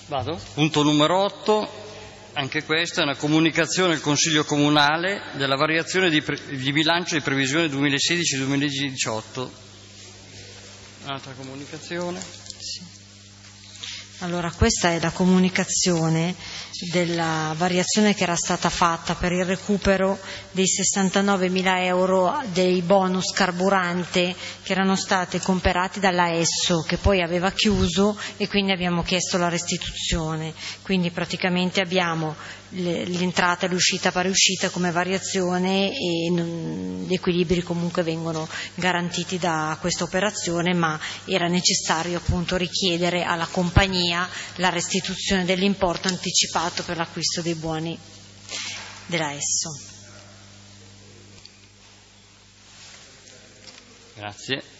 Vado? Punto numero 8, anche questa è una comunicazione al Consiglio Comunale della variazione di bilancio di previsione 2016-2018. Un'altra comunicazione. Sì. Allora, questa è la comunicazione della variazione che era stata fatta per il recupero dei 69.000 euro dei bonus carburante che erano stati comprati dalla Esso, che poi aveva chiuso, e quindi abbiamo chiesto la restituzione. Quindi praticamente abbiamo l'entrata e l'uscita pari uscita come variazione, e gli equilibri comunque vengono garantiti da questa operazione, ma era necessario appunto richiedere alla compagnia la restituzione dell'importo anticipato per l'acquisto dei buoni della Esso. Grazie.